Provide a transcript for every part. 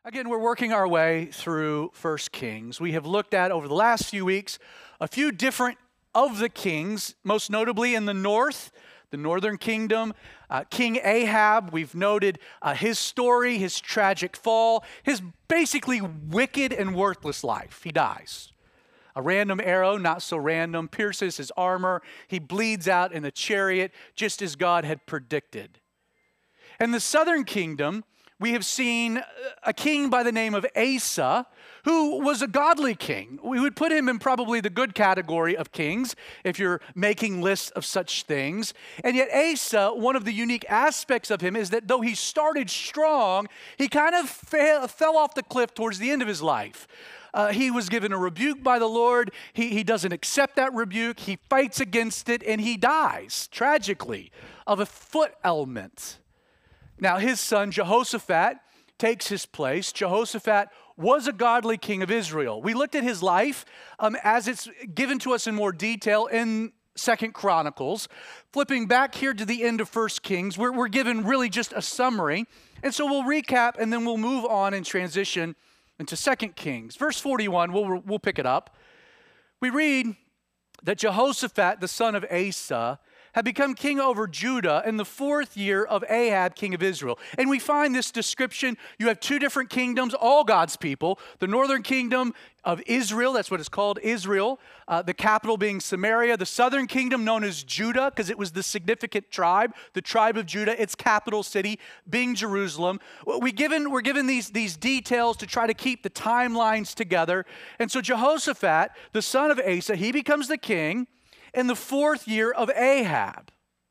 Again, we're working our way through First Kings. We have looked at, over the last few weeks, a few different of the kings, most notably in the north, the northern kingdom. King Ahab, we've noted his story, his tragic fall, his basically wicked and worthless life. He dies. A random arrow, not so random, pierces his armor. He bleeds out in a chariot, just as God had predicted. In the southern kingdom, we have seen a king by the name of Asa, who was a godly king. We would put him in probably the good category of kings if you're making lists of such things. And yet Asa, one of the unique aspects of him is that though he started strong, he kind of fell off the cliff towards the end of his life. He was given a rebuke by the Lord. He doesn't accept that rebuke. He fights against it, and he dies, tragically, of a foot ailment. Now, his son Jehoshaphat takes his place. Jehoshaphat was a godly king of Israel. We looked at his life as it's given to us in more detail in 2 Chronicles. Flipping back here to the end of 1 Kings, we're given really just a summary. And so we'll recap, and then we'll move on and transition into 2 Kings. Verse 41, we'll pick it up. We read that Jehoshaphat, the son of Asa, had become king over Judah in the 4th year of Ahab, king of Israel. And we find this description. You have two different kingdoms, all God's people. The northern kingdom of Israel, that's what it's called, Israel, the capital being Samaria. The southern kingdom known as Judah, because it was the significant tribe, the tribe of Judah, its capital city being Jerusalem. We're given these details to try to keep the timelines together. And so Jehoshaphat, the son of Asa, he becomes the king in the 4th year of Ahab.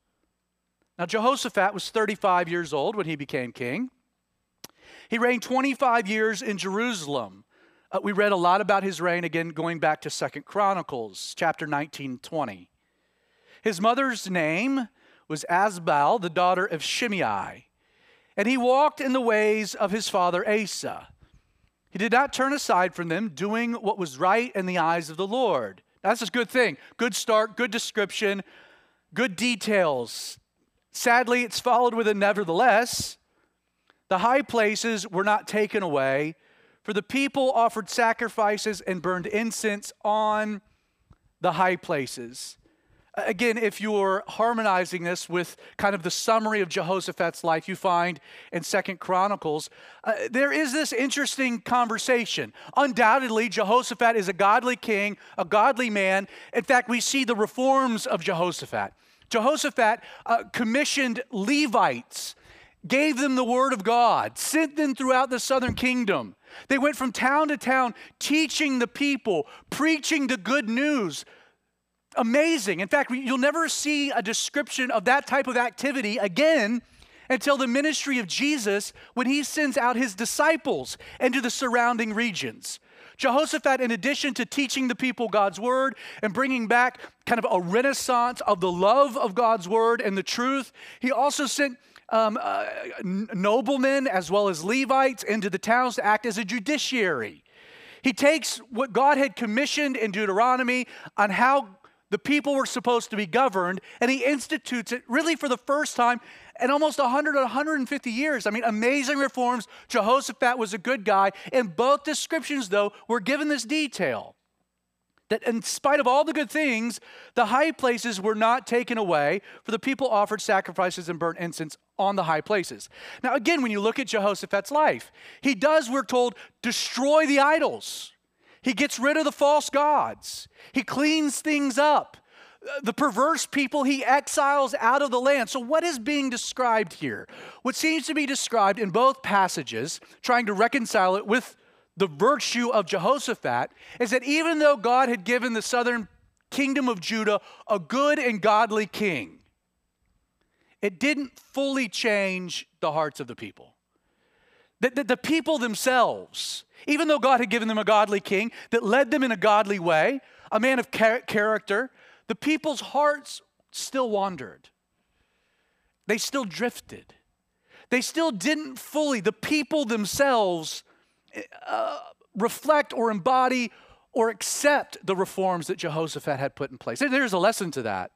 Now, Jehoshaphat was 35 years old when he became king. He reigned 25 years in Jerusalem. We read a lot about his reign, again, going back to 2 Chronicles, chapter 19, 20. His mother's name was Azbal, the daughter of Shimei, and he walked in the ways of his father Asa. He did not turn aside from them, doing what was right in the eyes of the Lord. That's a good thing. Good start, good description, good details. Sadly, it's followed with a nevertheless. The high places were not taken away, for the people offered sacrifices and burned incense on the high places. Again, if you're harmonizing this with kind of the summary of Jehoshaphat's life you find in 2 Chronicles, there is this interesting conversation. Undoubtedly, Jehoshaphat is a godly king, a godly man. In fact, we see the reforms of Jehoshaphat. Jehoshaphat commissioned Levites, gave them the word of God, sent them throughout the southern kingdom. They went from town to town, teaching the people, preaching the good news. Amazing. In fact, you'll never see a description of that type of activity again until the ministry of Jesus, when he sends out his disciples into the surrounding regions. Jehoshaphat, in addition to teaching the people God's word and bringing back kind of a renaissance of the love of God's word and the truth, he also sent noblemen as well as Levites into the towns to act as a judiciary. He takes what God had commissioned in Deuteronomy on how the people were supposed to be governed, and he institutes it really for the first time in almost 100 or 150 years. I mean, amazing reforms. Jehoshaphat was a good guy. In both descriptions, though, we're given this detail that in spite of all the good things, the high places were not taken away, for the people offered sacrifices and burnt incense on the high places. Now, again, when you look at Jehoshaphat's life, he does, we're told, destroy the idols. He gets rid of the false gods. He cleans things up. The perverse people he exiles out of the land. So what is being described here? What seems to be described in both passages, trying to reconcile it with the virtue of Jehoshaphat, is that even though God had given the southern kingdom of Judah a good and godly king, it didn't fully change the hearts of the people. The people themselves, even though God had given them a godly king that led them in a godly way, a man of character, the people's hearts still wandered. They still drifted. They still didn't fully, the people themselves, reflect or embody or accept the reforms that Jehoshaphat had put in place. There's a lesson to that.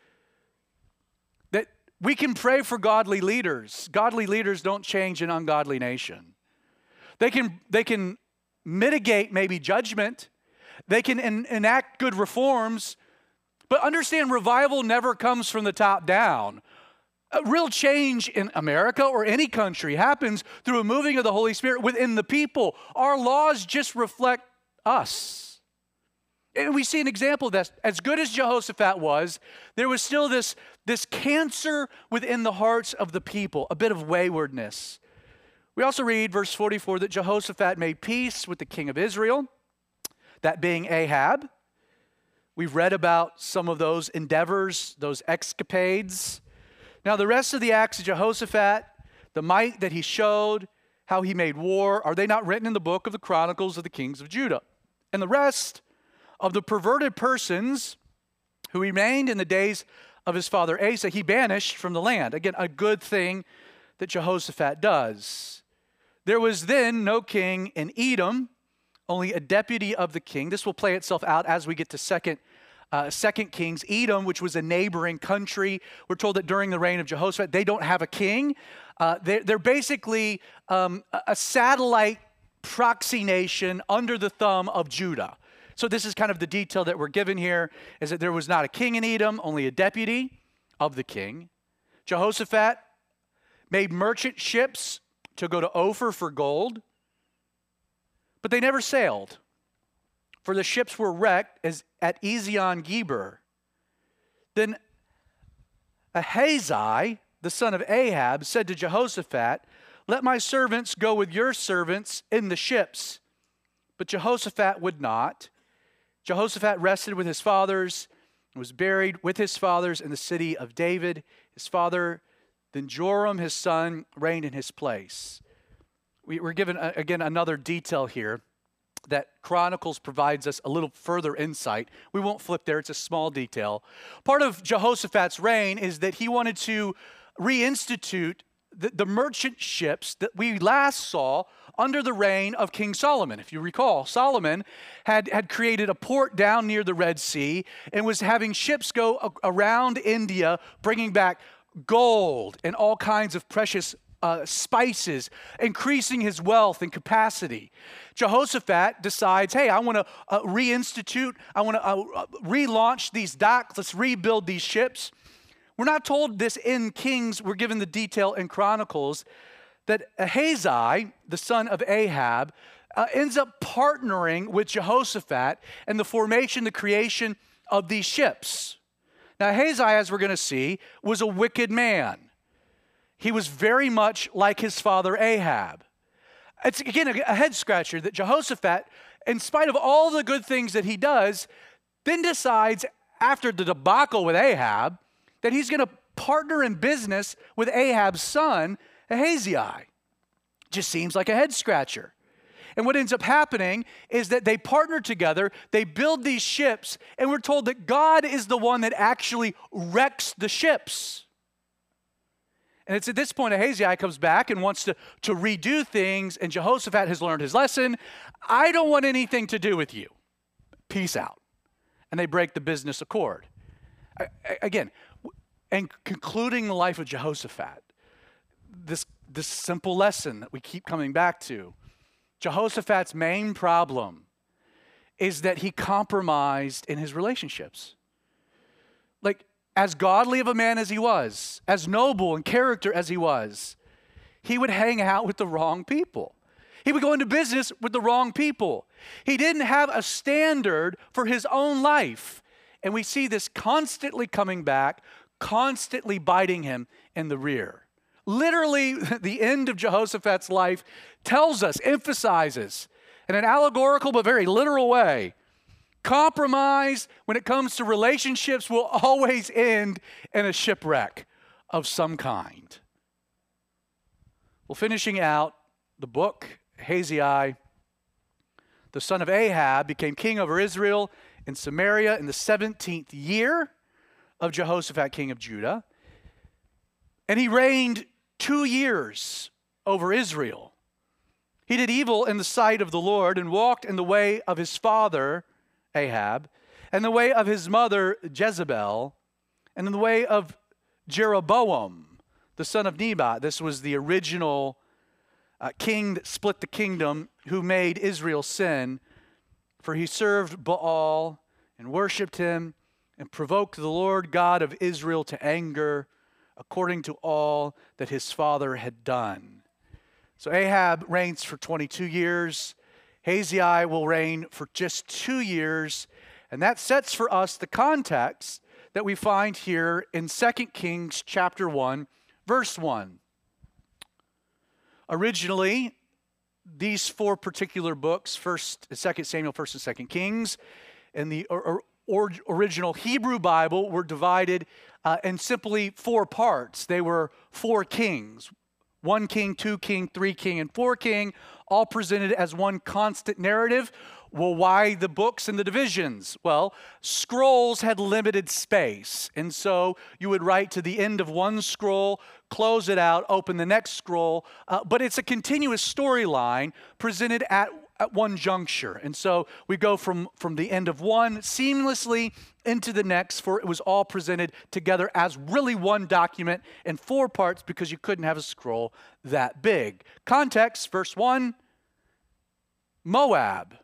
That we can pray for godly leaders. Godly leaders don't change an ungodly nation. They can mitigate maybe judgment. They can enact good reforms. But understand, revival never comes from the top down. A real change in America or any country happens through a moving of the Holy Spirit within the people. Our laws just reflect us. And we see an example of that. As good as Jehoshaphat was, there was still this cancer within the hearts of the people, a bit of waywardness. We also read, verse 44, that Jehoshaphat made peace with the king of Israel, that being Ahab. We've read about some of those endeavors, those escapades. Now, the rest of the acts of Jehoshaphat, the might that he showed, how he made war, are they not written in the book of the Chronicles of the Kings of Judah? And the rest of the perverted persons who remained in the days of his father Asa, he banished from the land. Again, a good thing that Jehoshaphat does. There was then no king in Edom, only a deputy of the king. This will play itself out as we get to Second Kings. Edom, which was a neighboring country, we're told that during the reign of Jehoshaphat, they don't have a king. They're basically a satellite proxy nation under the thumb of Judah. So this is kind of the detail that we're given here, is that there was not a king in Edom, only a deputy of the king. Jehoshaphat made merchant ships to go to Ophir for gold, but they never sailed, for the ships were wrecked at Ezion-Geber. Then Ahazi, the son of Ahab, said to Jehoshaphat, "Let my servants go with your servants in the ships." But Jehoshaphat would not. Jehoshaphat rested with his fathers and was buried with his fathers in the city of David, his father. Then Joram, his son, reigned in his place. We're given, again, another detail here that Chronicles provides us a little further insight. We won't flip there. It's a small detail. Part of Jehoshaphat's reign is that he wanted to reinstitute the merchant ships that we last saw under the reign of King Solomon. If you recall, Solomon had created a port down near the Red Sea and was having ships go around India, bringing back gold and all kinds of precious spices, increasing his wealth and capacity. Jehoshaphat decides, hey, I want to reinstitute, I want to relaunch these docks, let's rebuild these ships. We're not told this in Kings, we're given the detail in Chronicles, that Ahazi, the son of Ahab, ends up partnering with Jehoshaphat in the formation, the creation of these ships. Now, Ahazi, as we're going to see, was a wicked man. He was very much like his father Ahab. It's, again, a head-scratcher that Jehoshaphat, in spite of all the good things that he does, then decides, after the debacle with Ahab, that he's going to partner in business with Ahab's son, Ahaziah. Just seems like a head-scratcher. And what ends up happening is that they partner together, they build these ships, and we're told that God is the one that actually wrecks the ships. And it's at this point Ahaziah comes back and wants to redo things, and Jehoshaphat has learned his lesson. I don't want anything to do with you. Peace out. And they break the business accord. Again, and concluding the life of Jehoshaphat, this simple lesson that we keep coming back to, Jehoshaphat's main problem is that he compromised in his relationships. Like, as godly of a man as he was, as noble in character as he was, he would hang out with the wrong people. He would go into business with the wrong people. He didn't have a standard for his own life. And we see this constantly coming back, constantly biting him in the rear. Literally, the end of Jehoshaphat's life tells us, emphasizes, in an allegorical but very literal way, compromise when it comes to relationships will always end in a shipwreck of some kind. Well, finishing out the book, Ahaziah, the son of Ahab, became king over Israel in Samaria in the 17th year of Jehoshaphat, king of Judah. And he reigned 2 years over Israel. He did evil in the sight of the Lord and walked in the way of his father Ahab, and the way of his mother Jezebel, and in the way of Jeroboam, the son of Nebat. This was the original king that split the kingdom, who made Israel sin, for he served Baal and worshipped him and provoked the Lord God of Israel to anger according to all that his father had done. So Ahab reigns for 22 years. Ahaziah will reign for just 2 years. And that sets for us the context that we find here in 2 Kings chapter 1, verse 1. Originally, these four particular books, 1st and 2nd Samuel, 1st and 2nd Kings, in the original Hebrew Bible were divided in simply four parts. They were 4 kings. 1 king, 2 king, 3 king, and 4 king, all presented as one constant narrative. Well, why the books and the divisions? Well, scrolls had limited space, and so you would write to the end of one scroll, close it out, open the next scroll, but it's a continuous storyline presented at one juncture. And so we go from the end of one seamlessly into the next, for it was all presented together as really one document in 4 parts because you couldn't have a scroll that big. Context, verse 1, Moab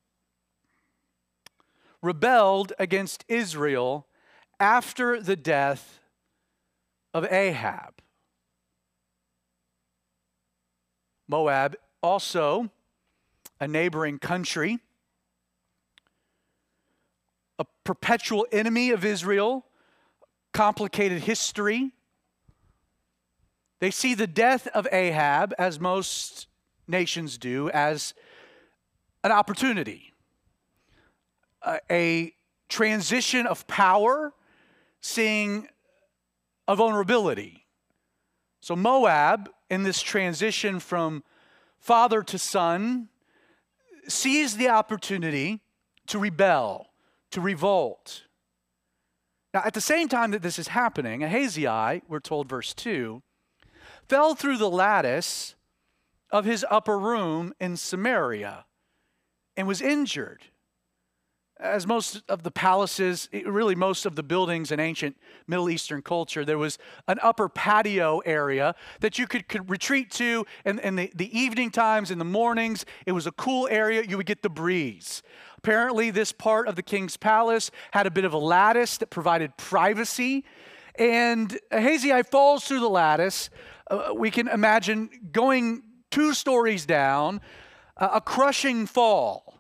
rebelled against Israel after the death of Ahab. Moab, also a neighboring country, a perpetual enemy of Israel, complicated history. They see the death of Ahab, as most nations do, as an opportunity, a transition of power, seeing a vulnerability. So Moab, in this transition from father to son, sees the opportunity to rebel, to revolt. Now, at the same time that this is happening, Ahaziah, we're told, verse 2, fell through the lattice of his upper room in Samaria and was injured. As most of the palaces, really most of the buildings in ancient Middle Eastern culture, there was an upper patio area that you could retreat to in the evening times, in the mornings. It was a cool area. You would get the breeze. Apparently, this part of the king's palace had a bit of a lattice that provided privacy. And Ahaziah falls through the lattice. We can imagine going 2 stories down, a crushing fall.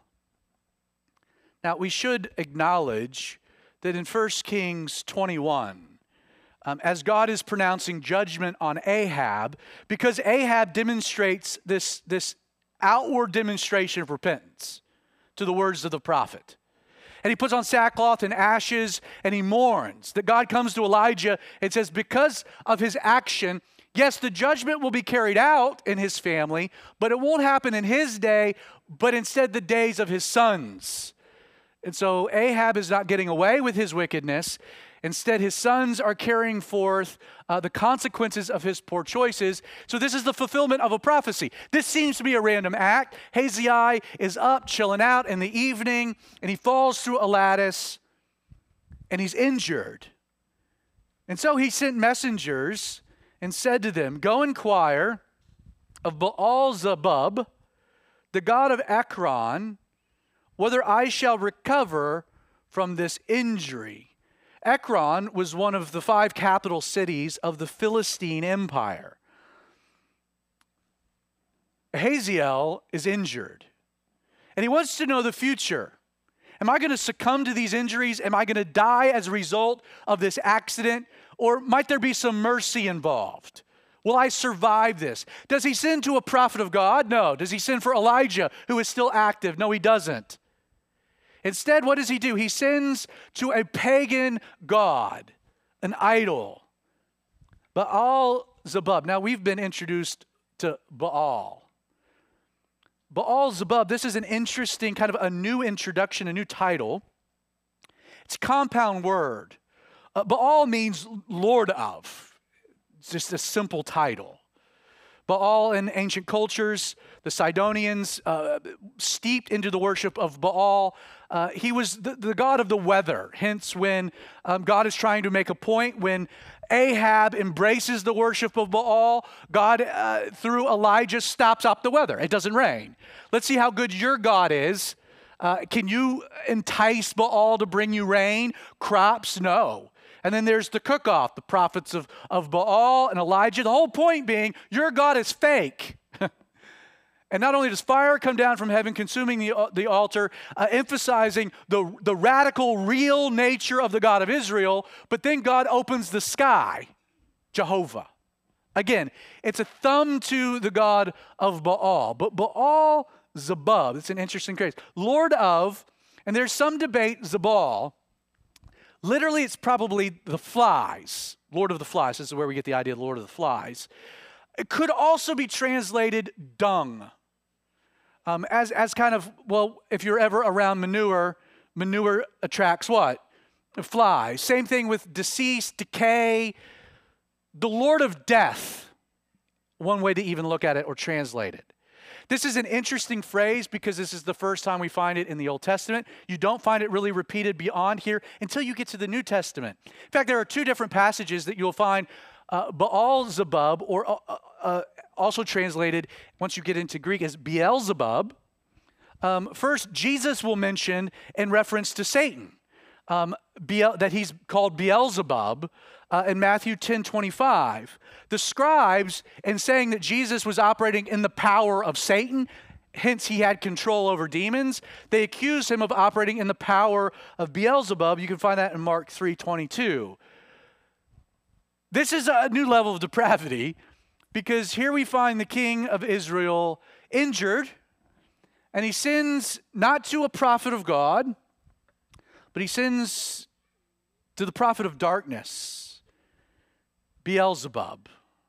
Now, we should acknowledge that in 1 Kings 21, as God is pronouncing judgment on Ahab, because Ahab demonstrates this outward demonstration of repentance to the words of the prophet. And he puts on sackcloth and ashes, and he mourns that God comes to Elijah and says, because of his action, yes, the judgment will be carried out in his family, but it won't happen in his day, but instead the days of his sons. And so Ahab is not getting away with his wickedness. Instead, his sons are carrying forth the consequences of his poor choices. So this is the fulfillment of a prophecy. This seems to be a random act. Ahaziah is up, chilling out in the evening, and he falls through a lattice, and he's injured. And so he sent messengers and said to them, go inquire of Baal-zebub, the god of Ekron, whether I shall recover from this injury. Ekron was one of the 5 capital cities of the Philistine Empire. Ahaziel is injured, and he wants to know the future. Am I going to succumb to these injuries? Am I going to die as a result of this accident? Or might there be some mercy involved? Will I survive this? Does he send to a prophet of God? No. Does he send for Elijah, who is still active? No, he doesn't. Instead, what does he do? He sends to a pagan god, an idol, Baal-zebub. Now, we've been introduced to Baal. Baal-zebub, this is an interesting kind of a new introduction, a new title. It's a compound word. Baal means Lord of. It's just a simple title. Baal in ancient cultures, the Sidonians, steeped into the worship of Baal. He was the god of the weather. Hence, when God is trying to make a point, when Ahab embraces the worship of Baal, God, through Elijah, stops up the weather. It doesn't rain. Let's see how good your God is. Can you entice Baal to bring you rain? Crops? No. And then there's the cook-off, the prophets of Baal and Elijah. The whole point being, your God is fake. And not only does fire come down from heaven, consuming the altar, emphasizing the radical, real nature of the God of Israel, but then God opens the sky, Jehovah. Again, it's a thumb to the God of Baal. But Baal Zebub, it's an interesting phrase. Lord of, and there's some debate, Zebal. Literally, it's probably the flies. Lord of the flies. This is where we get the idea of Lord of the flies. It could also be translated dung. As kind of, well, if you're ever around manure, manure attracts what? Flies. Same thing with deceased, decay. The Lord of death. One way to even look at it or translate it. This is an interesting phrase because this is the first time we find it in the Old Testament. You don't find it really repeated beyond here until you get to the New Testament. In fact, there are two different passages that you'll find Baal-zebub, or also translated, once you get into Greek, as Beelzebub. First, Jesus will mention in reference to Satan that he's called Beelzebub in Matthew 10:25. The scribes, in saying that Jesus was operating in the power of Satan, hence he had control over demons, they accused him of operating in the power of Beelzebub. You can find that in Mark 3:22. This is a new level of depravity because here we find the king of Israel injured, and he sins not to a prophet of God, but he sins to the prophet of darkness, Beelzebub.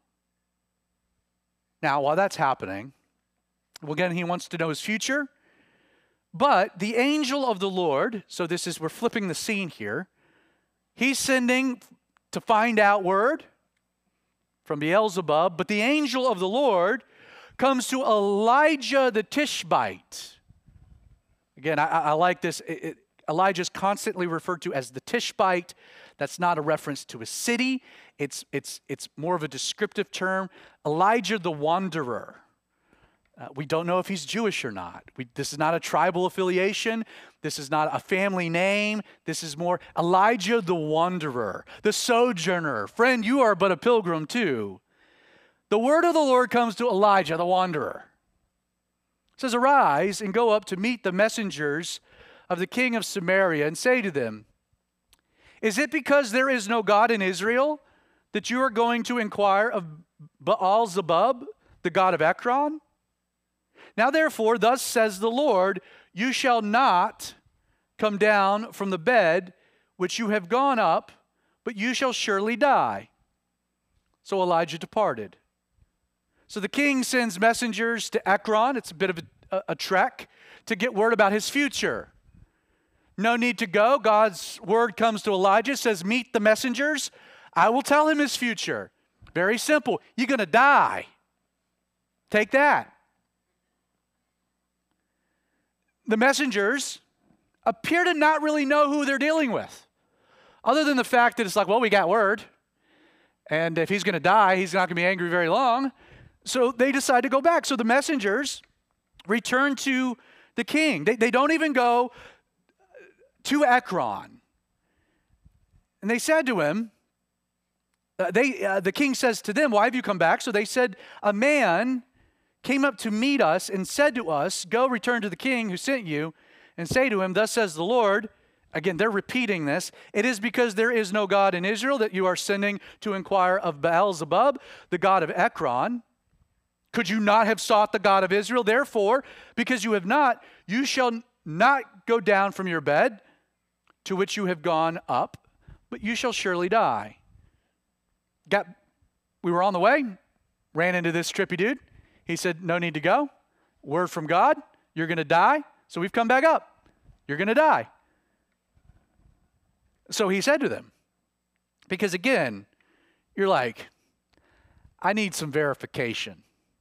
Now, while that's happening, well, again, he wants to know his future, but the angel of the Lord, so this is, we're flipping the scene here, he's sending to find out word from Beelzebub, but the angel of the Lord comes to Elijah the Tishbite. Again, I like this. Elijah's constantly referred to as the Tishbite. That's not a reference to a city. It's more of a descriptive term. Elijah the Wanderer. We don't know if he's Jewish or not. This is not a tribal affiliation. This is not a family name. This is more Elijah the Wanderer, the Sojourner. Friend, you are but a pilgrim too. The word of the Lord comes to Elijah the Wanderer. It says, arise and go up to meet the messengers of the king of Samaria and say to them, is it because there is no God in Israel that you are going to inquire of Baal-zebub, the god of Ekron? Now therefore, thus says the Lord, you shall not come down from the bed which you have gone up, but you shall surely die. So Elijah departed. So the king sends messengers to Ekron. It's a bit of a trek to get word about his future. No need to go. God's word comes to Elijah, says, meet the messengers. I will tell him his future. Very simple. You're going to die. Take that. The messengers appear to not really know who they're dealing with, other than the fact that it's like, well, we got word, and if he's going to die, he's not going to be angry very long. So they decide to go back. So the messengers return to the king. They don't even go to Ekron. And they said to him, the king says to them, why have you come back? So they said, a man came up to meet us and said to us, go return to the king who sent you and say to him, thus says the Lord. Again, they're repeating this. It is because there is no God in Israel that you are sending to inquire of Baal-zebub, the god of Ekron. Could you not have sought the God of Israel? Therefore, because you have not, you shall not go down from your bed to which you have gone up, but you shall surely die. We were on the way, ran into this trippy dude. He said, no need to go. Word from God, you're going to die. So we've come back up. You're going to die. So he said to them, because again, you're like, I need some verification.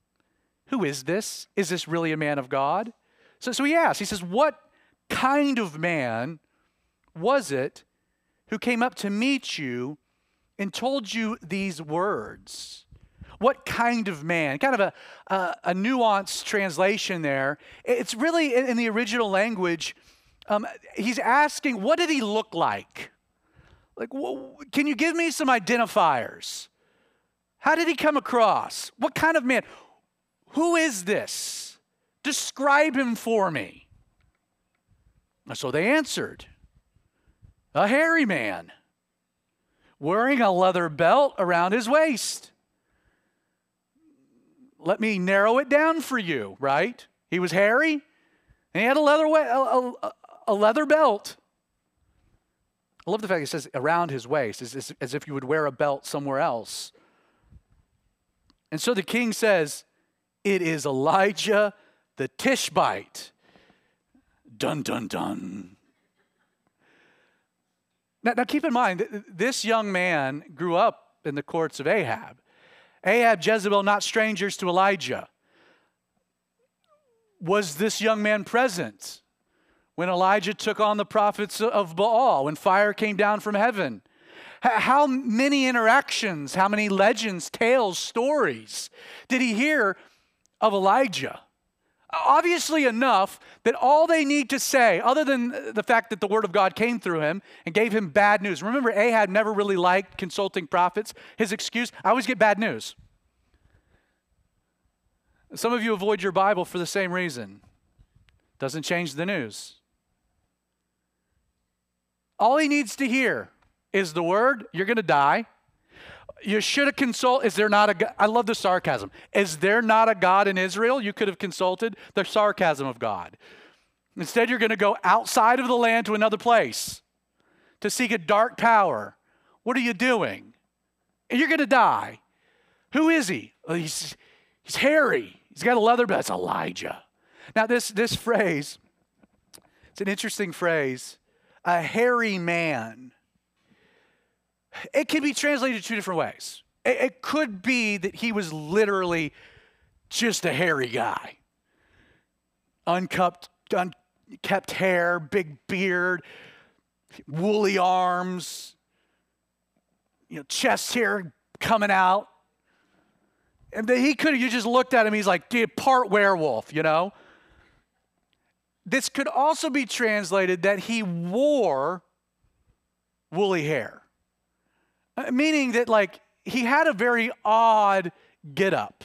who is this? Is this really a man of God? So he asks, he says, what kind of man was it who came up to meet you and told you these words? What kind of man? Kind of a nuanced translation there. It's really, in the original language, he's asking, what did he look like? Like, can you give me some identifiers? How did he come across? What kind of man? Who is this? Describe him for me. So they answered, a hairy man, wearing a leather belt around his waist. Let me narrow it down for you, right? He was hairy, and he had a leather belt. I love the fact it says around his waist, as if you would wear a belt somewhere else. And so the king says, it is Elijah the Tishbite. Dun, dun, dun. Now keep in mind, this young man grew up in the courts of Ahab. Ahab, Jezebel, not strangers to Elijah. Was this young man present when Elijah took on the prophets of Baal, when fire came down from heaven? How many interactions, how many legends, tales, stories did he hear of Elijah? Obviously enough that all they need to say, other than the fact that the word of God came through him and gave him bad news. Remember, Ahab never really liked consulting prophets. His excuse, I always get bad news. Some of you avoid your Bible for the same reason. Doesn't change the news. All he needs to hear is the word, you're going to die. You should have consulted. Is there not a God? I love the sarcasm. Is there not a God in Israel? You could have consulted. The sarcasm of God. Instead, you're going to go outside of the land to another place to seek a dark power. What are you doing? And you're going to die. Who is he? Well, he's hairy. He's got a leather belt. It's Elijah. Now, this phrase, it's an interesting phrase. A hairy man. It can be translated two different ways. It could be that he was literally just a hairy guy. Unkept hair, big beard, woolly arms, chest hair coming out. And he could have, you just looked at him, he's like, dude, part werewolf, This could also be translated that he wore woolly hair. Meaning that he had a very odd get-up.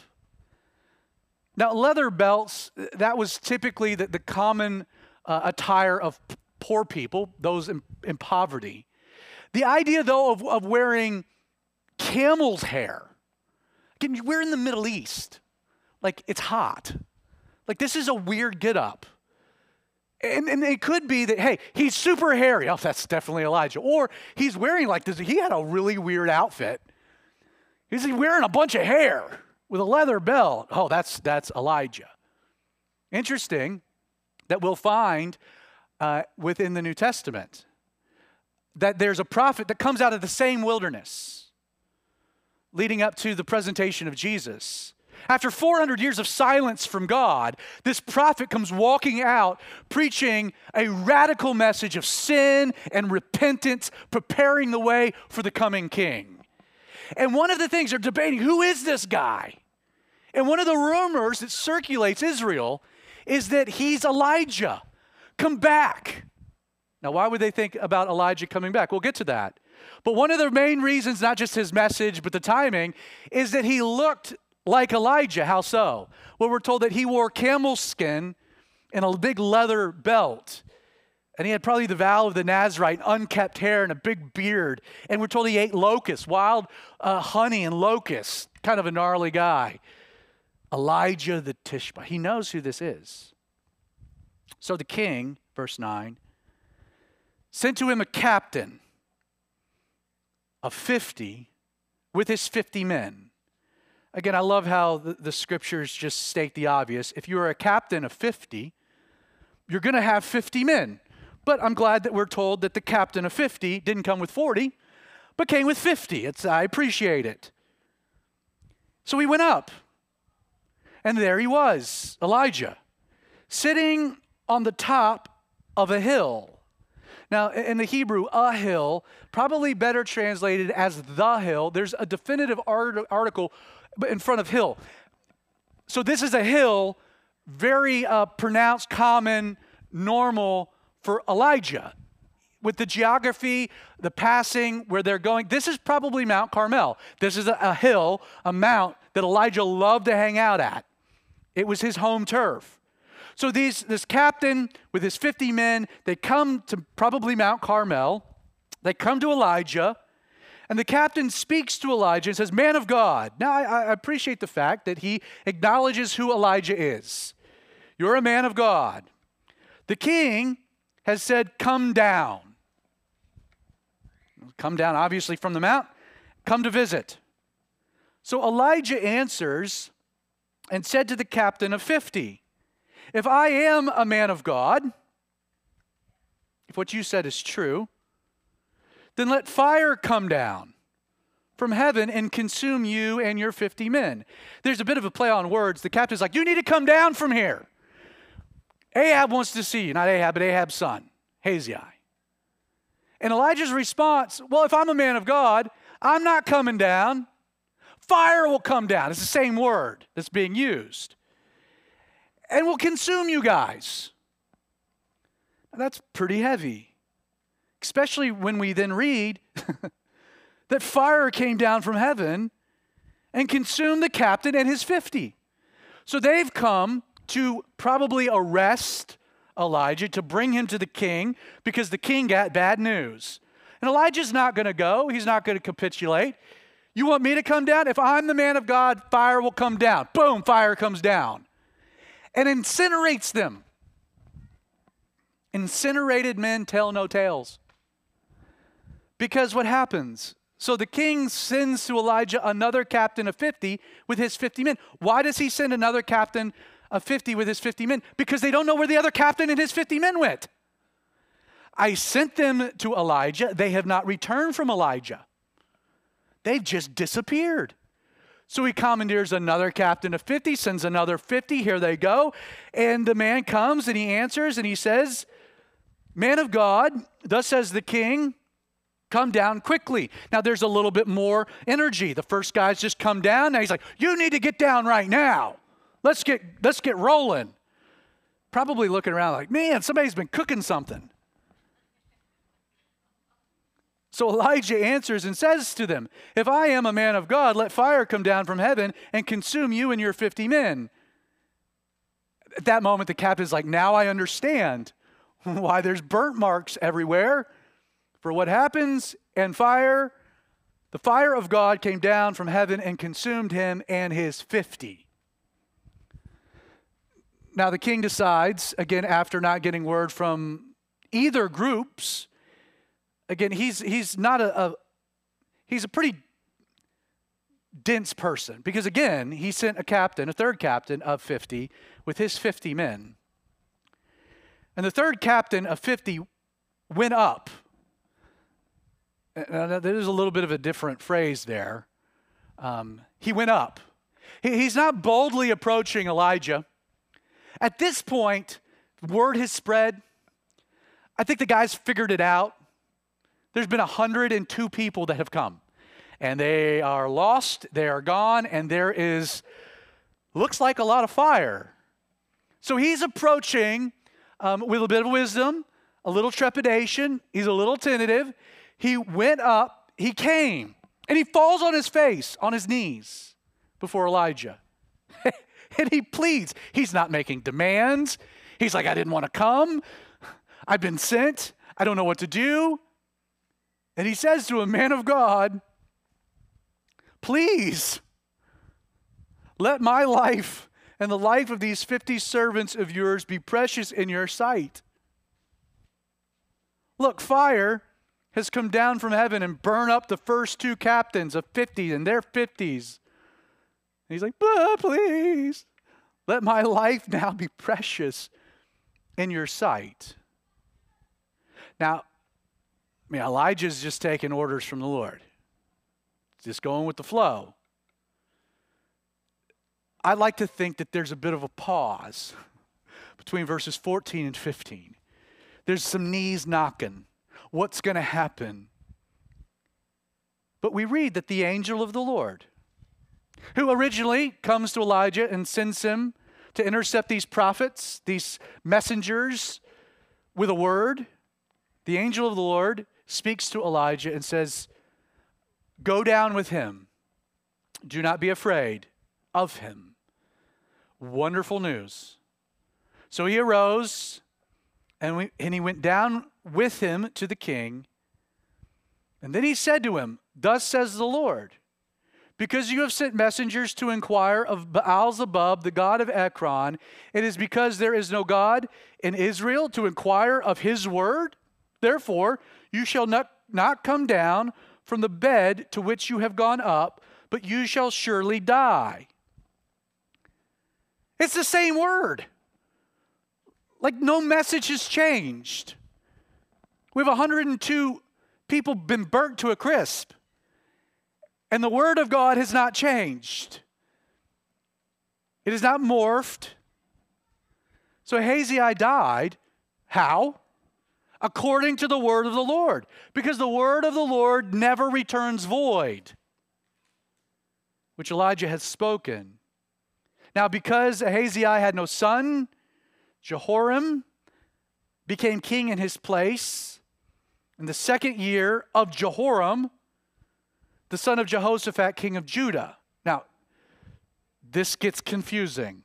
Now, leather belts, that was typically the common attire of poor people, those in poverty. The idea, though, of wearing camel's hair. Again, we're in the Middle East. It's hot. This is a weird get-up. And it could be that, hey, he's super hairy. Oh, that's definitely Elijah. Or he's wearing this. He had a really weird outfit. He's wearing a bunch of hair with a leather belt. Oh, that's Elijah. Interesting that we'll find within the New Testament that there's a prophet that comes out of the same wilderness leading up to the presentation of Jesus. After 400 years of silence from God, this prophet comes walking out preaching a radical message of sin and repentance, preparing the way for the coming king. And one of the things they're debating, who is this guy? And one of the rumors that circulates Israel is that he's Elijah. Come back. Now, why would they think about Elijah coming back? We'll get to that. But one of the main reasons, not just his message, but the timing, is that he looked like Elijah. How so? Well, we're told that he wore camel skin and a big leather belt. And he had probably the vow of the Nazarite, unkept hair and a big beard. And we're told he ate locusts, wild honey and locusts. Kind of a gnarly guy. Elijah the Tishbite. He knows who this is. So the king, verse 9, sent to him a captain of 50 with his 50 men. Again, I love how the scriptures just state the obvious. If you are a captain of 50, you're going to have 50 men. But I'm glad that we're told that the captain of 50 didn't come with 40, but came with 50. I appreciate it. So he went up. And there he was, Elijah, sitting on the top of a hill. Now, in the Hebrew, a hill, probably better translated as the hill. There's a definitive article in front of hill. So this is a hill, very pronounced, common, normal for Elijah. With the geography, the passing, where they're going, this is probably Mount Carmel. This is a hill, a mount that Elijah loved to hang out at. It was his home turf. So this captain with his 50 men, they come to probably Mount Carmel. They come to Elijah, and the captain speaks to Elijah and says, "Man of God." Now, I appreciate the fact that he acknowledges who Elijah is. You're a man of God. The king has said, "Come down." Come down, obviously, from the mount. Come to visit. So Elijah answers and said to the captain of 50, "If I am a man of God, if what you said is true, then let fire come down from heaven and consume you and your 50 men." There's a bit of a play on words. The captain's like, "You need to come down from here. Ahab wants to see you." Not Ahab, but Ahab's son, Hazael. And Elijah's response, "Well, if I'm a man of God, I'm not coming down. Fire will come down." It's the same word that's being used. "And will consume you guys." Now, that's pretty heavy, especially when we then read that fire came down from heaven and consumed the captain and his 50. So they've come to probably arrest Elijah, to bring him to the king, because the king got bad news. And Elijah's not going to go. He's not going to capitulate. "You want me to come down? If I'm the man of God, fire will come down." Boom, fire comes down and incinerates them. Incinerated men tell no tales. Because what happens? So the king sends to Elijah another captain of 50 with his 50 men. Why does he send another captain of 50 with his 50 men? Because they don't know where the other captain and his 50 men went. "I sent them to Elijah. They have not returned from Elijah. They've just disappeared." So he commandeers another captain of 50, sends another 50. Here they go. And the man comes and he answers and he says, "Man of God, thus says the king, come down quickly." Now there's a little bit more energy. The first guy's just come down. Now he's like, "You need to get down right now. Let's get rolling." Probably looking around like, "Man, somebody's been cooking something." So Elijah answers and says to them, "If I am a man of God, let fire come down from heaven and consume you and your 50 men. At that moment, the captain's like, "Now I understand why there's burnt marks everywhere. For what happens in fire, the fire of God came down from heaven and consumed him and his 50. Now the king decides, again, after not getting word from either groups, again, he's a pretty dense person, because again, he sent a third captain of 50 with his 50 men. And the third captain of 50 went up. Now, there's a little bit of a different phrase there. He went up. He's not boldly approaching Elijah. At this point, word has spread. I think the guys figured it out. There's been 102 people that have come. And they are lost, they are gone, and looks like a lot of fire. So he's approaching with a bit of wisdom, a little trepidation. He's a little tentative. He went up, he came, and he falls on his face, on his knees before Elijah. And he pleads. He's not making demands. He's like, "I didn't want to come. I've been sent. I don't know what to do." And he says to him, "Man of God, please let my life and the life of these 50 servants of yours be precious in your sight. Look, fire has come down from heaven and burned up the first two captains of 50 and their 50s. And he's like, "Please, let my life now be precious in your sight." Now, Elijah's just taking orders from the Lord. Just going with the flow. I like to think that there's a bit of a pause between verses 14 and 15. There's some knees knocking. What's going to happen? But we read that the angel of the Lord, who originally comes to Elijah and sends him to intercept these prophets, these messengers, with a word, the angel of the Lord speaks to Elijah and says, "Go down with him. Do not be afraid of him." Wonderful news. So he arose and he went down with him to the king. And then he said to him, "Thus says the Lord, because you have sent messengers to inquire of Baal-zebub, the god of Ekron, it is because there is no God in Israel to inquire of his word. Therefore, you shall not come down from the bed to which you have gone up, but you shall surely die." It's the same word. Like no message has changed. We have 102 people been burnt to a crisp. And the word of God has not changed. It has not morphed. So Ahaziah died. How? According to the word of the Lord. Because the word of the Lord never returns void, which Elijah has spoken. Now, because Ahaziah had no son, Jehoram became king in his place. In the second year of Jehoram, the son of Jehoshaphat, king of Judah. Now, this gets confusing.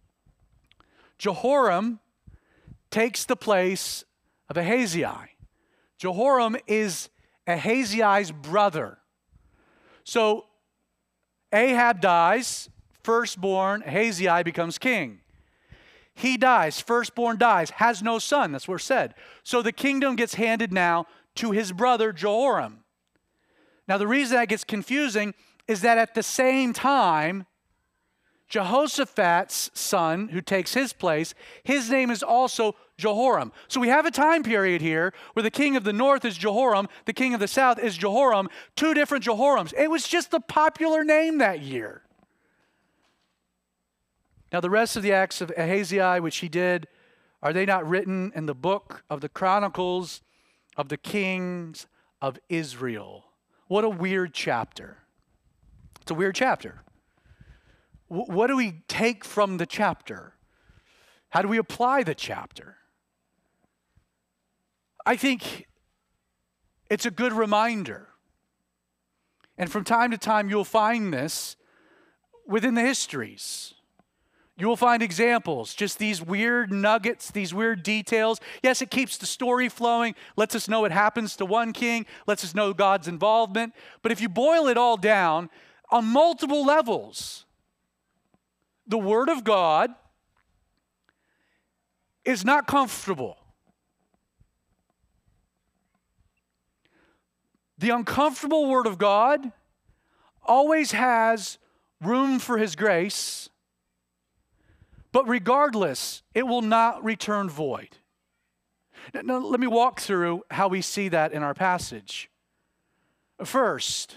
Jehoram takes the place of Ahaziah. Jehoram is Ahaziah's brother. So Ahab dies, firstborn, Ahaziah becomes king. He dies, firstborn dies, has no son, that's what we're said. So the kingdom gets handed now to his brother Jehoram. Now the reason that gets confusing is that at the same time, Jehoshaphat's son, who takes his place, his name is also Jehoram. So we have a time period here where the king of the north is Jehoram, the king of the south is Jehoram, two different Jehorams. It was just the popular name that year. Now the rest of the acts of Ahaziah, which he did, are they not written in the book of the Chronicles of the kings of Israel? What a weird chapter. It's a weird chapter. What do we take from the chapter? How do we apply the chapter? I think it's a good reminder. And from time to time, you'll find this within the histories. You will find examples, just these weird nuggets, these weird details. Yes, it keeps the story flowing, lets us know what happens to one king, lets us know God's involvement. But if you boil it all down, on multiple levels, the Word of God is not comfortable. The uncomfortable Word of God always has room for His grace, but regardless, it will not return void. Now, let me walk through how we see that in our passage. First,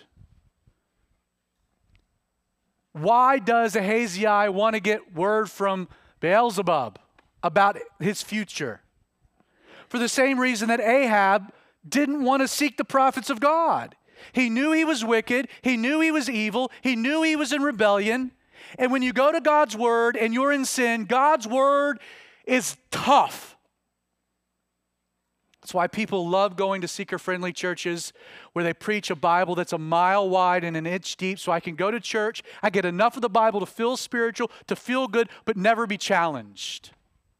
why does Ahaziah want to get word from Beelzebub about his future? For the same reason that Ahab didn't want to seek the prophets of God. He knew he was wicked. He knew he was evil. He knew he was in rebellion. And when you go to God's word and you're in sin, God's word is tough. That's why people love going to seeker-friendly churches where they preach a Bible that's a mile wide and an inch deep, so I can go to church, I get enough of the Bible to feel spiritual, to feel good, but never be challenged.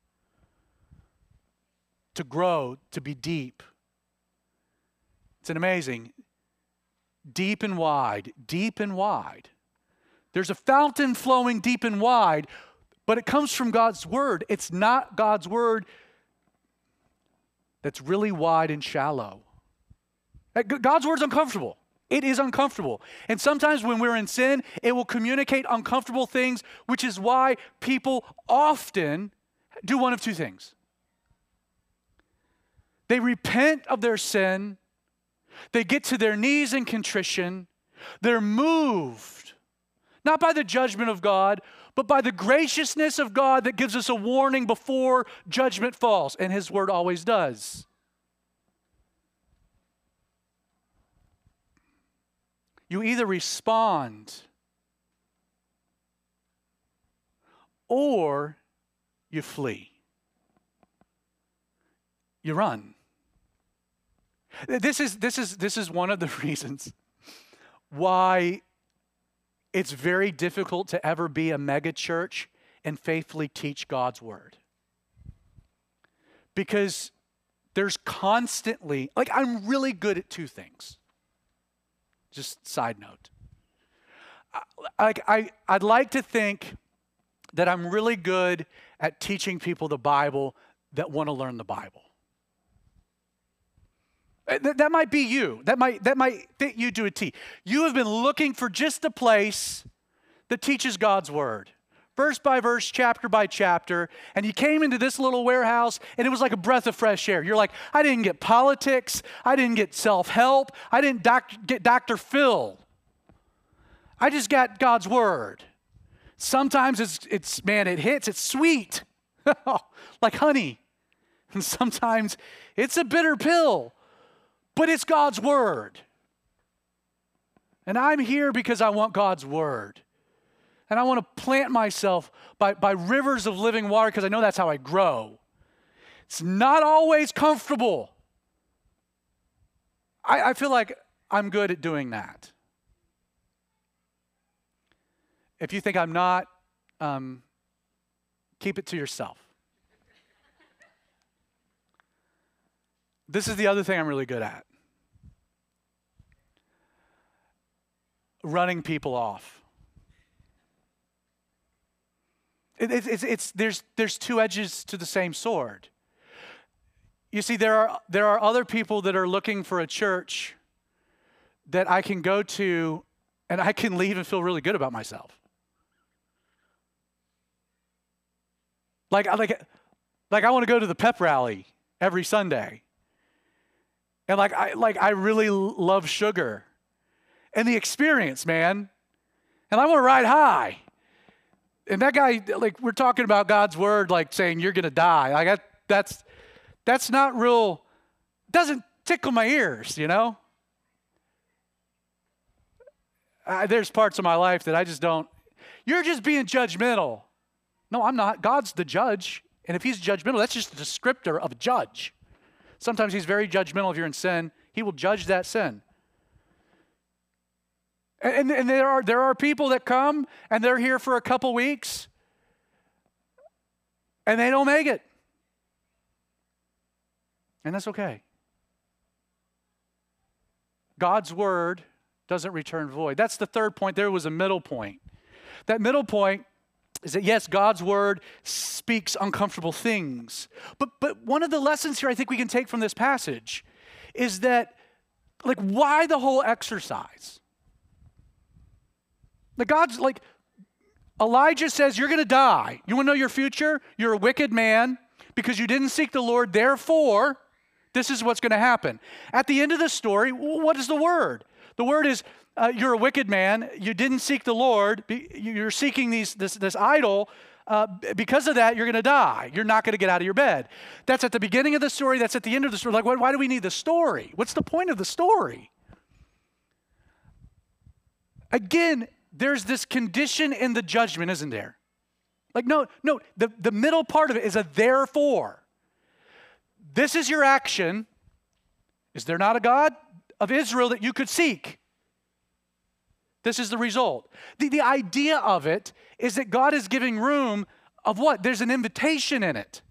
To grow, to be deep. It's an amazing, deep and wide, deep and wide. There's a fountain flowing deep and wide, but it comes from God's word. It's not God's word that's really wide and shallow. God's word's uncomfortable. It is uncomfortable. And sometimes when we're in sin, it will communicate uncomfortable things, which is why people often do one of two things. They repent of their sin. They get to their knees in contrition. They're moved, not by the judgment of God, but by the graciousness of God that gives us a warning before judgment falls. And his word always does. You either respond or you flee. You run. This is one of the reasons why it's very difficult to ever be a mega church and faithfully teach God's word. Because there's constantly, like, I'm really good at two things. Just side note. I'd like to think that I'm really good at teaching people the Bible that want to learn the Bible. That might be you. That might fit you to a T. You have been looking for just a place that teaches God's word, verse by verse, chapter by chapter, and you came into this little warehouse and it was like a breath of fresh air. You're like, I didn't get politics. I didn't get self-help. I didn't get Dr. Phil. I just got God's word. Sometimes it's man, it hits, it's sweet, like honey. And sometimes it's a bitter pill, but it's God's word. And I'm here because I want God's word. And I want to plant myself by rivers of living water because I know that's how I grow. It's not always comfortable. I feel like I'm good at doing that. If you think I'm not, keep it to yourself. This is the other thing I'm really good at. Running people off. There's two edges to the same sword. You see, there are other people that are looking for a church that I can go to and I can leave and feel really good about myself. Like I want to go to the pep rally every Sunday. And I really love sugar and the experience, man. And I want to ride high. And that guy, like, we're talking about God's word, like saying you're going to die. Like that's not real, doesn't tickle my ears, you know? There's parts of my life that I just don't, you're just being judgmental. No, I'm not. God's the judge. And if he's judgmental, that's just a descriptor of a judge. Sometimes he's very judgmental if you're in sin. He will judge that sin. And there are people that come and they're here for a couple weeks and they don't make it. And that's okay. God's word doesn't return void. That's the third point. There was a middle point. That middle point is that, yes, God's word speaks uncomfortable things. But one of the lessons here I think we can take from this passage is that, like, why the whole exercise? Elijah says, you're going to die. You want to know your future? You're a wicked man because you didn't seek the Lord. Therefore, this is what's going to happen. At the end of the story, what is the word? The word is, you're a wicked man. You didn't seek the Lord. You're seeking this idol. Because of that, you're going to die. You're not going to get out of your bed. That's at the beginning of the story. That's at the end of the story. Like, why do we need the story? What's the point of the story? Again, there's this condition in the judgment, isn't there? Like, no, the middle part of it is a therefore. This is your action. Is there not a God of Israel that you could seek? This is the result. The idea of it is that God is giving room of what? There's an invitation in it.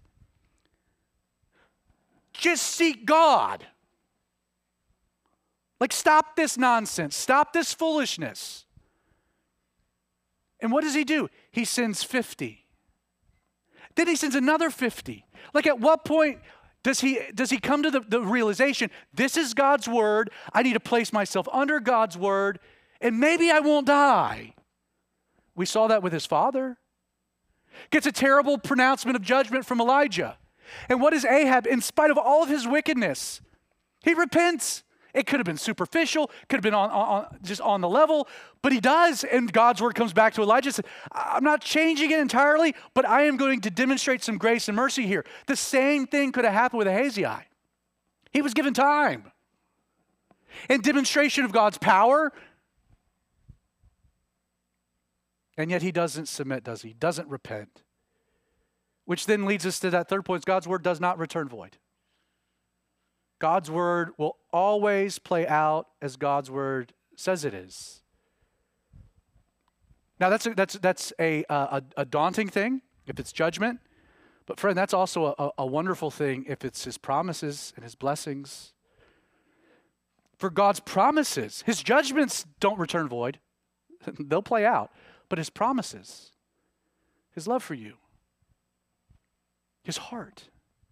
Just seek God. Like, stop this nonsense. Stop this foolishness. And what does he do? He sends 50. Then he sends another 50. Like, at what point does he come to the realization, this is God's word, I need to place myself under God's word, and maybe I won't die? We saw that with his father. Gets a terrible pronouncement of judgment from Elijah. And what is Ahab? In spite of all of his wickedness, he repents It could have been superficial, could have been just on the level, but he does, and God's word comes back to Elijah and says, I'm not changing it entirely, but I am going to demonstrate some grace and mercy here. The same thing could have happened with Ahaziah. He was given time and demonstration of God's power, and yet he doesn't submit, does he? He doesn't repent, which then leads us to that third point. God's word does not return void. God's word will always play out as God's word says it is. Now that's a daunting thing if it's judgment, but friend, that's also a wonderful thing if it's his promises and his blessings. For God's promises, his judgments don't return void. They'll play out, but his promises, his love for you, his heart.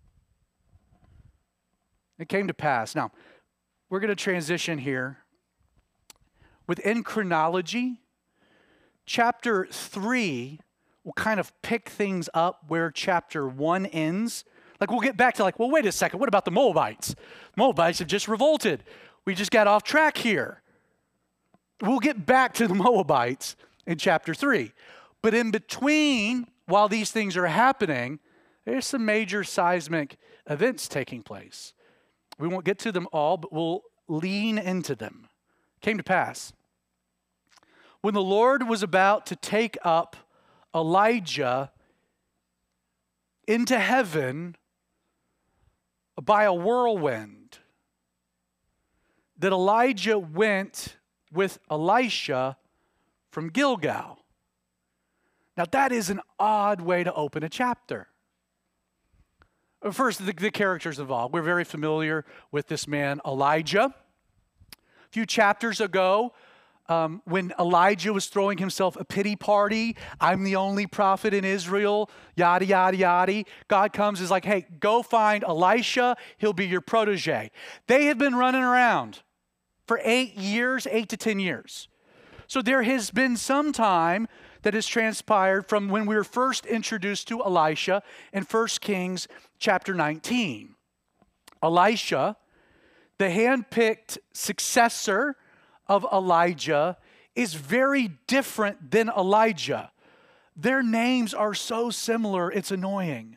It came to pass. Now, we're going to transition here. Within chronology, chapter 3 will kind of pick things up where chapter 1 ends. Like we'll get back to well, wait a second, what about the Moabites? The Moabites have just revolted. We just got off track here. We'll get back to the Moabites in chapter 3. But in between, while these things are happening, there's some major seismic events taking place. We won't get to them all, but we'll lean into them. Came to pass. When the Lord was about to take up Elijah into heaven by a whirlwind, that Elijah went with Elisha from Gilgal. Now that is an odd way to open a chapter. First, the characters involved. We're very familiar with this man, Elijah. A few chapters ago, when Elijah was throwing himself a pity party, I'm the only prophet in Israel, yada, yada, yada. God comes and is like, hey, go find Elisha. He'll be your protege. They have been running around for 8 to 10 years. So there has been some time that has transpired from when we were first introduced to Elisha in 1 Kings chapter 19. Elisha, the handpicked successor of Elijah, is very different than Elijah. Their names are so similar, it's annoying.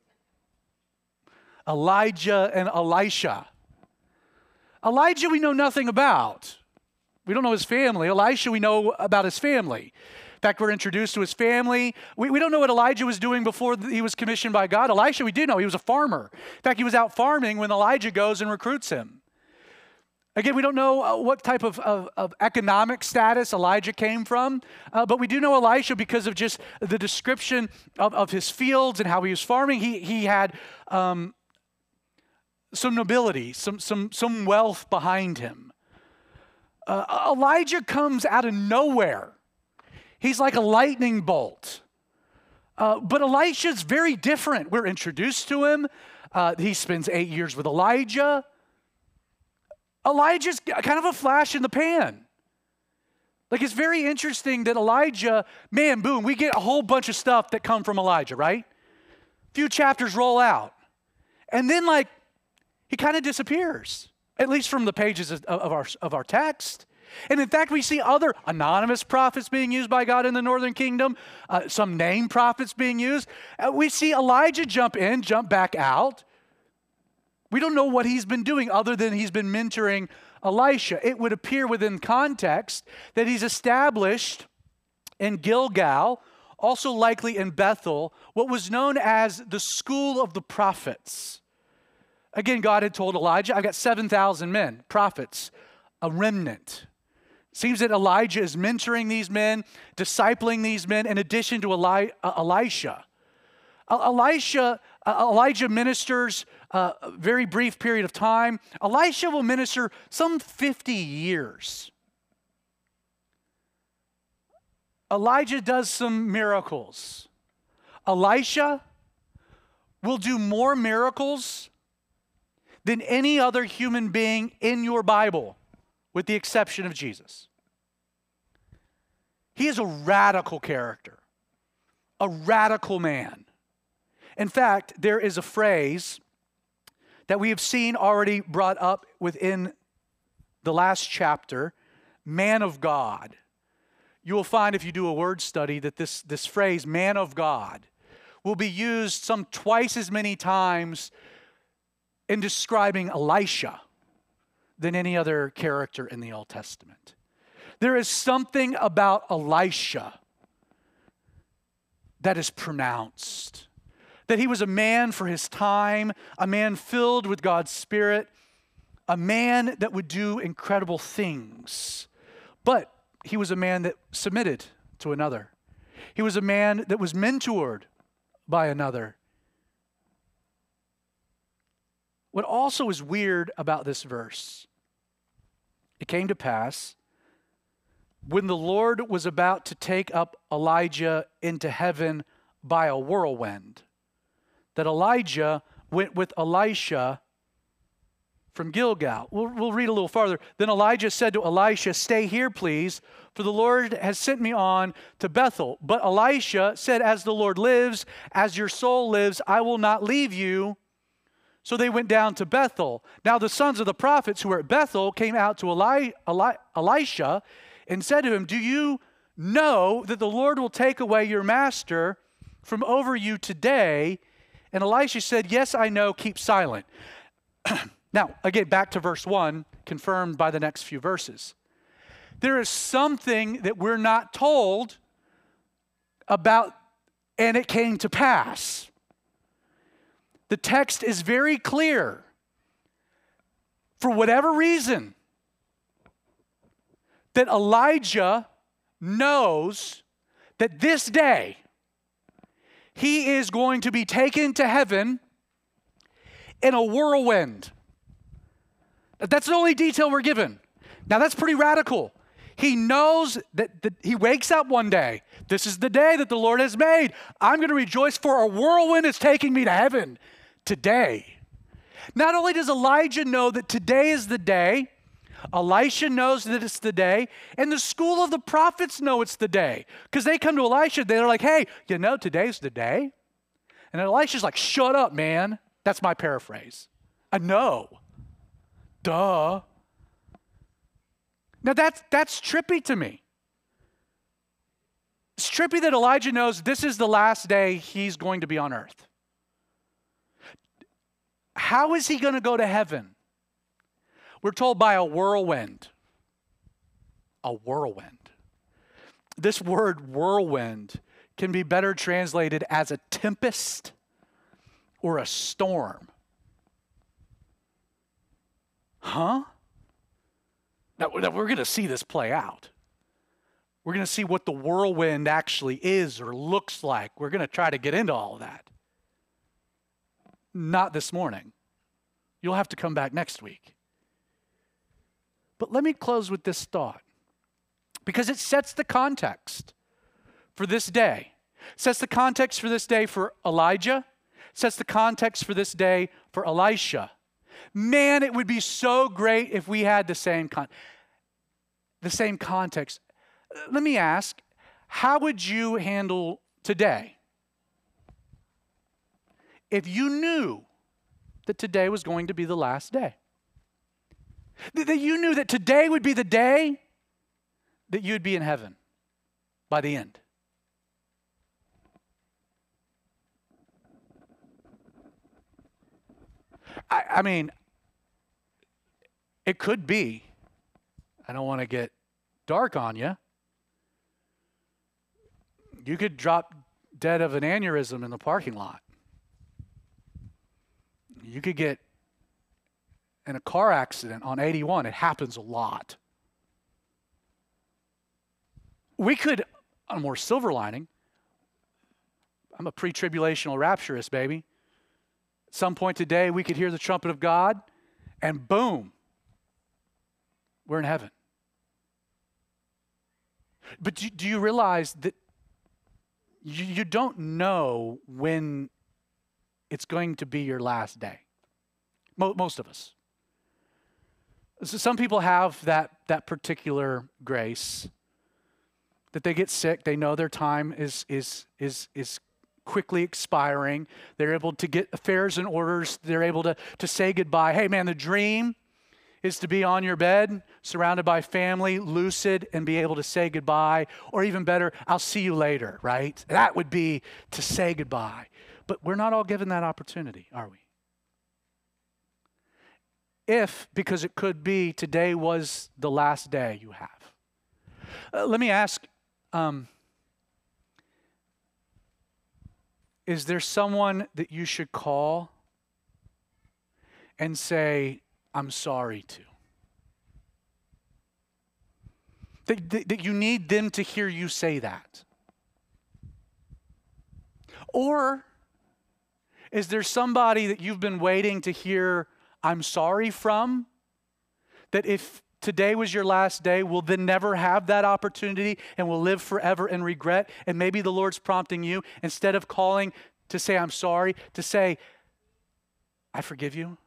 Elijah and Elisha. Elijah we know nothing about. We don't know his family. Elisha we know about his family. In fact, we're introduced to his family. We don't know what Elijah was doing before he was commissioned by God. Elisha, we do know. He was a farmer. In fact, he was out farming when Elijah goes and recruits him. Again, we don't know what type of economic status Elijah came from, but we do know Elisha because of just the description of his fields and how he was farming. He had some nobility, some wealth behind him. Elijah comes out of nowhere. He's like a lightning bolt. But Elisha's very different. We're introduced to him. He spends 8 years with Elijah. Elijah's kind of a flash in the pan. Like it's very interesting that Elijah, man, boom, we get a whole bunch of stuff that come from Elijah, right? A few chapters roll out. And then he kind of disappears, at least from the pages of our text. And in fact, we see other anonymous prophets being used by God in the northern kingdom, some named prophets being used. We see Elijah jump in, jump back out. We don't know what he's been doing other than he's been mentoring Elisha. It would appear within context that he's established in Gilgal, also likely in Bethel, what was known as the school of the prophets. Again, God had told Elijah, I got 7,000 men, prophets, a remnant. Seems that Elijah is mentoring these men, discipling these men, in addition to Elisha. Elijah ministers a very brief period of time. Elisha will minister some 50 years. Elijah does some miracles. Elisha will do more miracles than any other human being in your Bible, with the exception of Jesus. He is a radical character, a radical man. In fact, there is a phrase that we have seen already brought up within the last chapter, man of God, you will find if you do a word study that this phrase, man of God, will be used some twice as many times in describing Elisha than any other character in the Old Testament. There is something about Elisha that is pronounced. That he was a man for his time, a man filled with God's Spirit, a man that would do incredible things. But he was a man that submitted to another. He was a man that was mentored by another. What also is weird about this verse, it came to pass when the Lord was about to take up Elijah into heaven by a whirlwind, that Elijah went with Elisha from Gilgal. We'll read a little farther. Then Elijah said to Elisha, "Stay here, please, for the Lord has sent me on to Bethel." But Elisha said, "As the Lord lives, as your soul lives, I will not leave you." So they went down to Bethel. Now the sons of the prophets who were at Bethel came out to Elisha and said to him, "Do you know that the Lord will take away your master from over you today?" And Elisha said, "Yes, I know, keep silent." Now, again, back to verse 1, confirmed by the next few verses. There is something that we're not told about, and it came to pass. The text is very clear. For whatever reason, that Elijah knows that this day he is going to be taken to heaven in a whirlwind. That's the only detail we're given. Now that's pretty radical. He knows that he wakes up one day. This is the day that the Lord has made. I'm going to rejoice, for a whirlwind is taking me to heaven today. Not only does Elijah know that today is the day, Elisha knows that it's the day, and the school of the prophets know it's the day. Because they come to Elisha, they're like, "Hey, you know today's the day?" And Elisha's like, "Shut up, man." That's my paraphrase. I know. Duh. Now that's trippy to me. It's trippy that Elijah knows this is the last day he's going to be on earth. How is he going to go to heaven? We're told by a whirlwind. A whirlwind. This word whirlwind can be better translated as a tempest or a storm. Huh? Now we're going to see this play out. We're going to see what the whirlwind actually is or looks like. We're going to try to get into all of that. Not this morning. You'll have to come back next week. But let me close with this thought, because it sets the context for this day. It sets the context for this day for Elijah. It sets the context for this day for Elisha. Man, it would be so great if we had the same context. Let me ask, how would you handle today if you knew that today was going to be the last day? That you knew that today would be the day that you'd be in heaven by the end. I mean, it could be. I don't want to get dark on you. You could drop dead of an aneurysm in the parking lot. You could get in a car accident on 81. It happens a lot. We could, on a more silver lining, I'm a pre-tribulational rapturist, baby. At some point today, we could hear the trumpet of God, and boom, we're in heaven. But do you realize that you don't know when it's going to be your last day? Most of us. So some people have that particular grace that they get sick. They know their time is quickly expiring. They're able to get affairs and orders. They're able to say goodbye. Hey, man, the dream is to be on your bed, surrounded by family, lucid, and be able to say goodbye. Or even better, I'll see you later, right? That would be to say goodbye. But we're not all given that opportunity, are we? If, because it could be, today was the last day you have. Let me ask, is there someone that you should call and say, I'm sorry to? That you need them to hear you say that? Or is there somebody that you've been waiting to hear I'm sorry from, that if today was your last day, will then never have that opportunity and will live forever in regret? And maybe the Lord's prompting you, instead of calling to say I'm sorry, to say, I forgive you.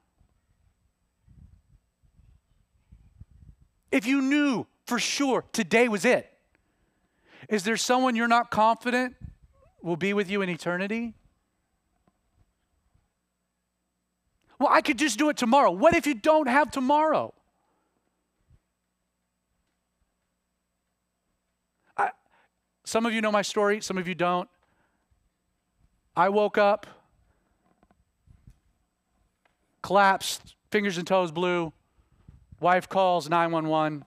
If you knew for sure today was it, is there someone you're not confident will be with you in eternity? Well, I could just do it tomorrow. What if you don't have tomorrow? Some of you know my story, some of you don't. I woke up, collapsed, fingers and toes blue. Wife calls 911.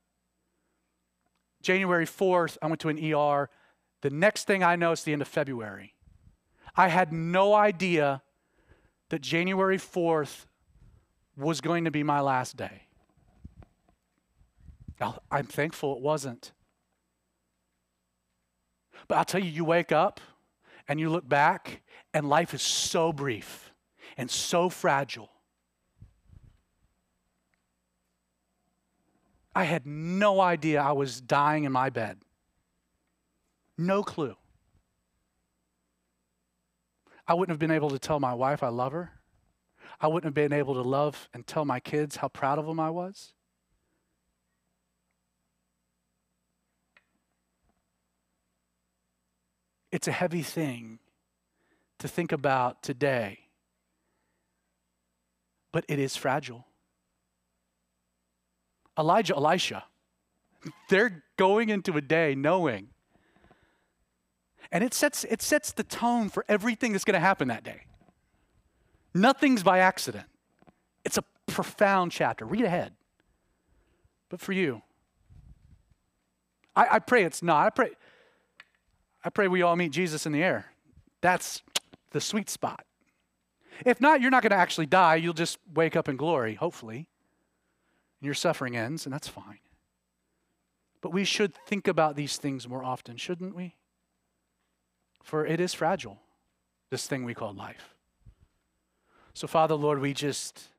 January 4th, I went to an ER. The next thing I know, it's the end of February. I had no idea that January 4th was going to be my last day. I'm thankful it wasn't. But I'll tell you, you wake up and you look back and life is so brief and so fragile. I had no idea I was dying in my bed. No clue. I wouldn't have been able to tell my wife I love her. I wouldn't have been able to love and tell my kids how proud of them I was. It's a heavy thing to think about today, but it is fragile. Elijah, Elisha, they're going into a day knowing. And it sets the tone for everything that's going to happen that day. Nothing's by accident. It's a profound chapter. Read ahead. But for you, I pray it's not. I pray we all meet Jesus in the air. That's the sweet spot. If not, you're not going to actually die. You'll just wake up in glory, hopefully. And your suffering ends, and that's fine. But we should think about these things more often, shouldn't we? For it is fragile, this thing we call life. So, Father, Lord, we just